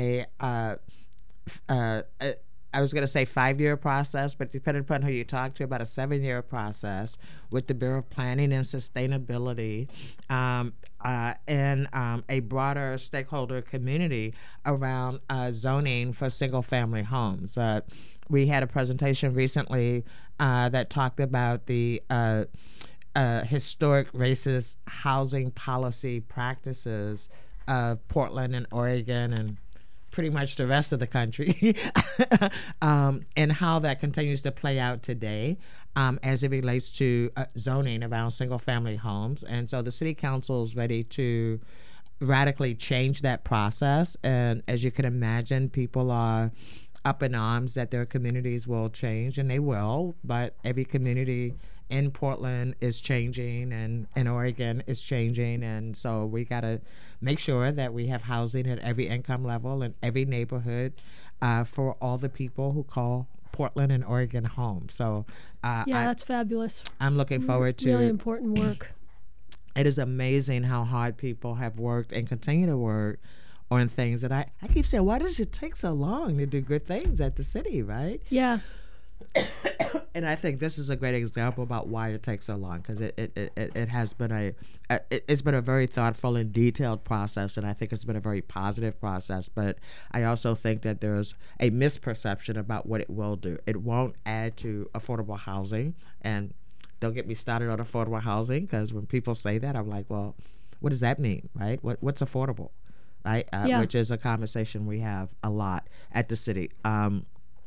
I was going to say 5-year process, but depending upon who you talk to, about a 7-year process with the Bureau of Planning and Sustainability and a broader stakeholder community around zoning for single-family homes. We had a presentation recently that talked about the historic racist housing policy practices of Portland and Oregon and pretty much the rest of the country, and how that continues to play out today as it relates to zoning around single-family homes. And so the City Council is ready to radically change that process. And as you can imagine, people are up in arms that their communities will change, and they will, but every community in Portland is changing, and in Oregon is changing, and so we got to make sure that we have housing at every income level in every neighborhood for all the people who call Portland and Oregon home. So that's fabulous. I'm looking forward to really important work. It is amazing how hard people have worked and continue to work on things that I keep saying, why does it take so long to do good things at the city, right? Yeah. And I think this is a great example about why it takes so long, because it has been it's been a very thoughtful and detailed process, and I think it's been a very positive process. But I also think that there's a misperception about what it will do. It won't add to affordable housing, and don't get me started on affordable housing, because when people say that, I'm like, well, what does that mean, right? What's affordable, right? Which is a conversation we have a lot at the city.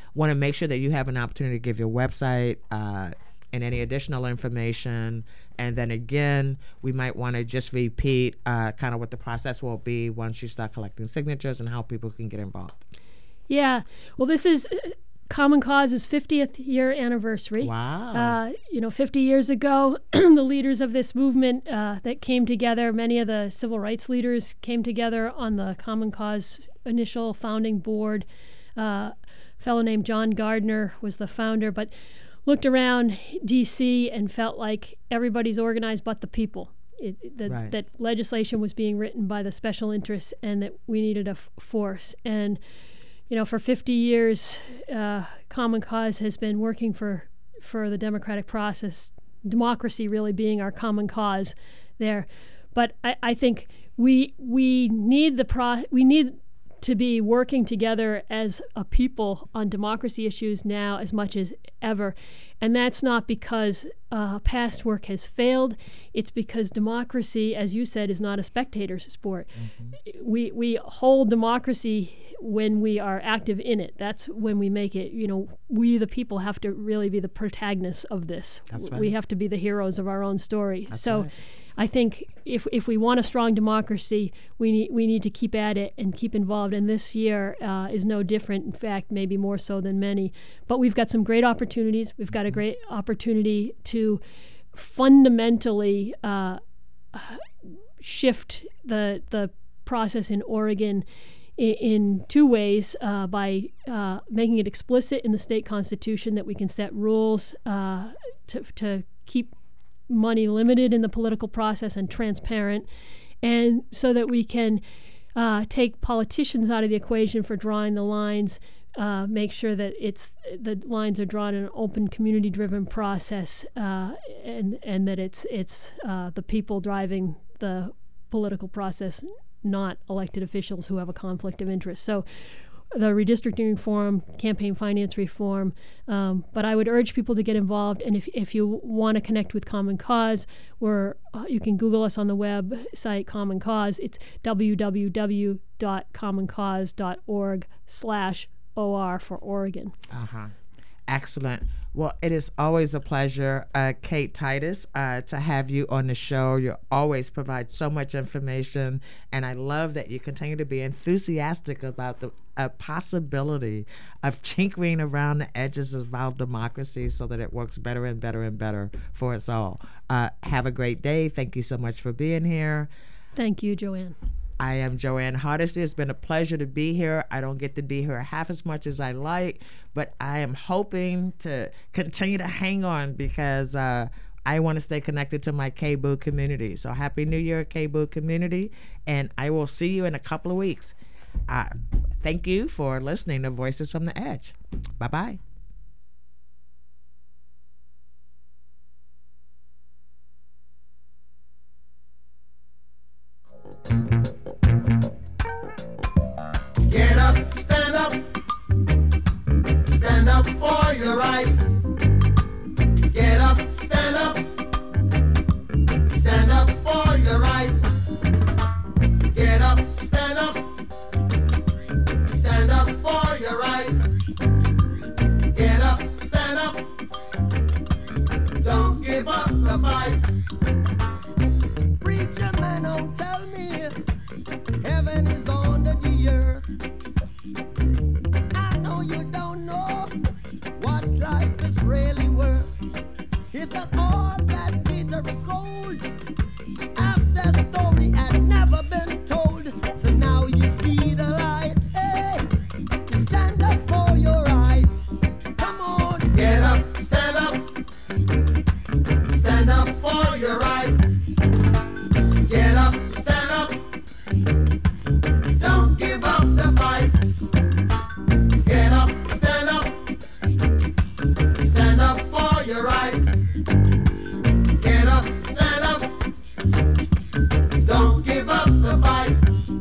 want to make sure that you have an opportunity to give your website and any additional information. And then again, we might want to just repeat kind of what the process will be once you start collecting signatures and how people can get involved. Yeah. Well, this is Common Cause's 50th year anniversary. Wow. 50 years ago, the leaders of this movement that came together, many of the civil rights leaders came together on the Common Cause initial founding board. A fellow named John Gardner was the founder, but looked around D.C. and felt like everybody's organized but the people. That legislation was being written by the special interests and that we needed a force. And, for 50 years, Common Cause has been working for the democratic process, democracy really being our common cause there. But I think we need we need to be working together as a people on democracy issues now as much as ever. And that's not because past work has failed. It's because democracy, as you said, is not a spectator sport. Mm-hmm. We hold democracy when we are active in it. That's when we make it. We the people have to really be the protagonists of this. That's right. We have to be the heroes of our own story. That's so right. I think if we want a strong democracy, we need to keep at it and keep involved. And this year is no different. In fact, maybe more so than many. But we've got some great opportunities. We've got a great opportunity to fundamentally shift the process in Oregon in two ways, by making it explicit in the state constitution that we can set rules to keep money limited in the political process and transparent, and so that we can take politicians out of the equation for drawing the lines, make sure that the lines are drawn in an open, community-driven process, and that it's the people driving the political process, not elected officials who have a conflict of interest. So the redistricting reform, campaign finance reform, but I would urge people to get involved. And if you want to connect with Common Cause, you can Google us on the website Common Cause. It's www.commoncause.org/OR for Oregon. Excellent. Well, it is always a pleasure, Kate Titus, to have you on the show. You always provide so much information, and I love that you continue to be enthusiastic about the possibility of tinkering around the edges of our democracy so that it works better and better and better for us all. Have a great day. Thank you so much for being here. Thank you, Joanne. I am Joanne Hardesty. It's been a pleasure to be here. I don't get to be here half as much as I like, but I am hoping to continue to hang on because I want to stay connected to my KBOO community. So Happy New Year, KBOO community, and I will see you in a couple of weeks. Thank you for listening to Voices from the Edge. Bye-bye. Get up, stand up for your right. Get up, stand up for your right. Get up, stand up for your right. Get up, stand up, don't give up the fight. Preacher man, don't tell me heaven is under the earth. I know you don't know what life is really worth. It's not all that glitter is gold. Half the story had never been told. So now you see the light. Hey, stand up for your right. Come on, get up, stand up for your right. Get up, stand up. Don't give up the fight. Get up, stand up for your right. Get up, stand up. Don't give up the fight.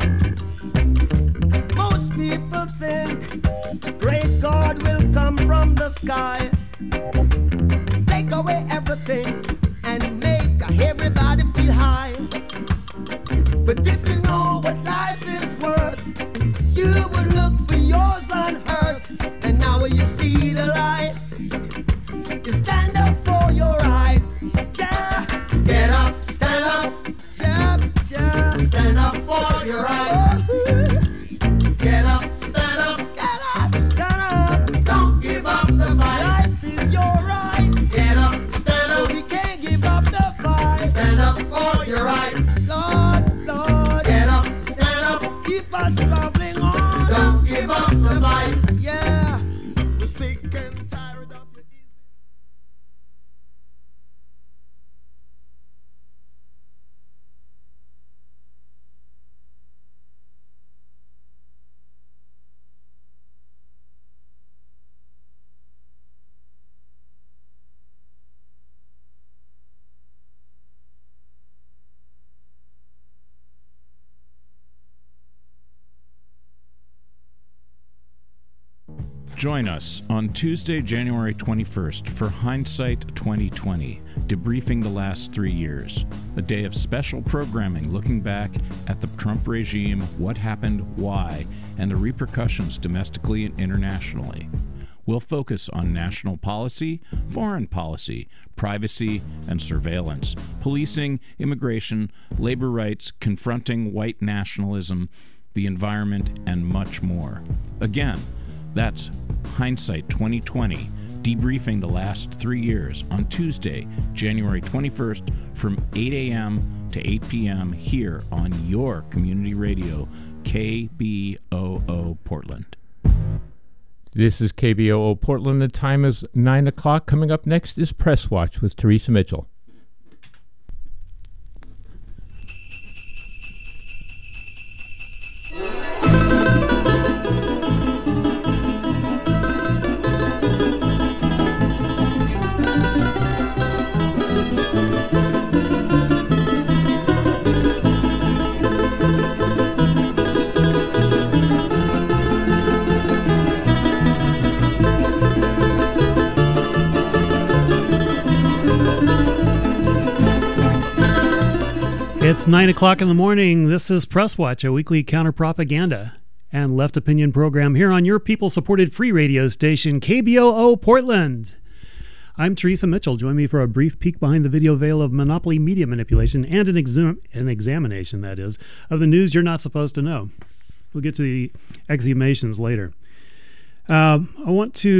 Most people think great God will come from the sky, take away everything and make everybody feel high. But if you know what life is worth, you would look for yours on earth. And now you see Join us on Tuesday, January 21st for Hindsight 2020, debriefing the last 3 years. A day of special programming looking back at the Trump regime, what happened, why, and the repercussions domestically and internationally. We'll focus on national policy, foreign policy, privacy and surveillance, policing, immigration, labor rights, confronting white nationalism, the environment, and much more. Again, that's Hindsight 2020, debriefing the last 3 years on Tuesday, January 21st from 8 a.m. to 8 p.m. here on your community radio, KBOO Portland. This is KBOO Portland. The time is 9 o'clock. Coming up next is Press Watch with Teresa Mitchell. It's 9 o'clock in the morning. This is Press Watch, a weekly counter-propaganda and left opinion program here on your people-supported free radio station, KBOO Portland. I'm Teresa Mitchell. Join me for a brief peek behind the video veil of monopoly media manipulation and an examination, that is, of the news you're not supposed to know. We'll get to the exhumations later. I want to